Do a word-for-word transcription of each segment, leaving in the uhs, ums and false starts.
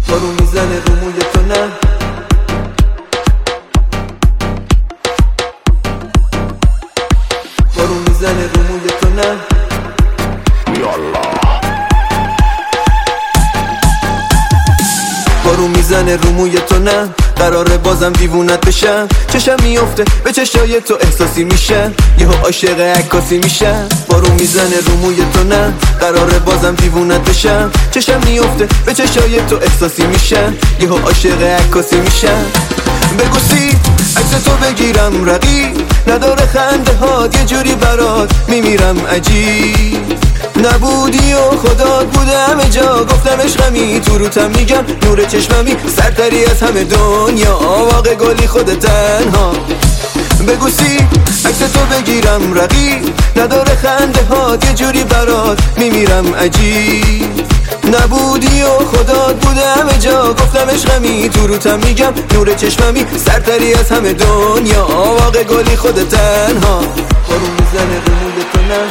بارون میزنه رو موی تو نه بارون میزنه رو موی تو نه یالا بارون میزنه رو موی تو نه قراره بازم دیوونت بشم چشم میفته به چشای تو احساسی میشه یهو عاشق عکاسی میشه بارون میزنه رو موی تو نه قراره بازم دیوونت بشم چشم میفته به چشای تو احساسی میشه یهو عاشق عکاسی میشه بگو سی عکس تو بگیرم رقیب نداره خنده هات یه جوری برات میمیرم عجیب نبودی و خدات بوده همه جا گفتم عشقمی تو روتم میگم نور چشممی سرتری از همه دنیا واقع گلی خود تنها بگو سی عکس تو بگیرم رقیب نداره خنده هات یه جوری برات میمیرم عجیب نبودی و خدات بوده همه جا گفتم عشقمی تو روتم میگم نور چشممی سرتری از همه دنیا واقع گلی خود تنها بارون میزنه رو موی تو نه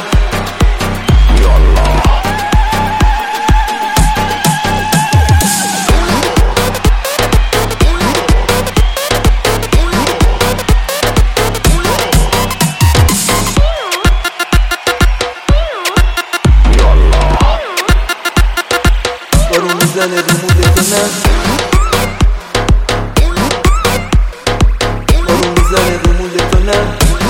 بارون میزنه رو موی تو نه بارون میزنه رو موی تو نه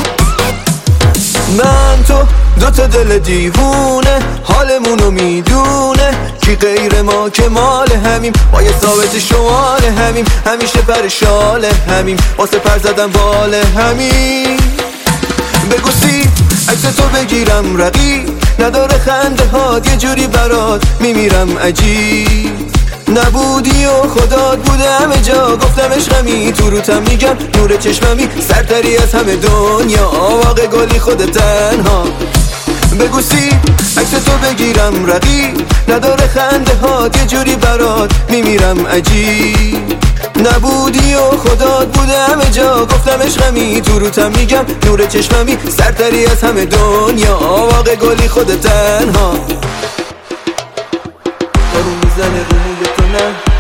من تو دوتا دل دیوونه حالمونو میدونه کی غیر ما که مال همیم با یه ثابت شمال همیم همیشه پرشال همیم واسه پر زدن بال همیم بگو سی عکس تو بگیرم رقیب نداره خنده هات یه جوری برات میمیرم عجیب نبودی و خدات بوده همه جا گفتم عشقمی تو روتم میگم نور چشممی سرتری از همه دنیا واقع گلی خود تنها بگو سی عکس تو بگیرم رقیب نداره خنده هات یه جوری برات میمیرم عجیب نبودی و خدات بوده همه جا گفتم عشقمی تو روتم میگم نور چشممی سرتری از همه دنیا واقع گلی خود تنها بارون میزنه رو موی تو نه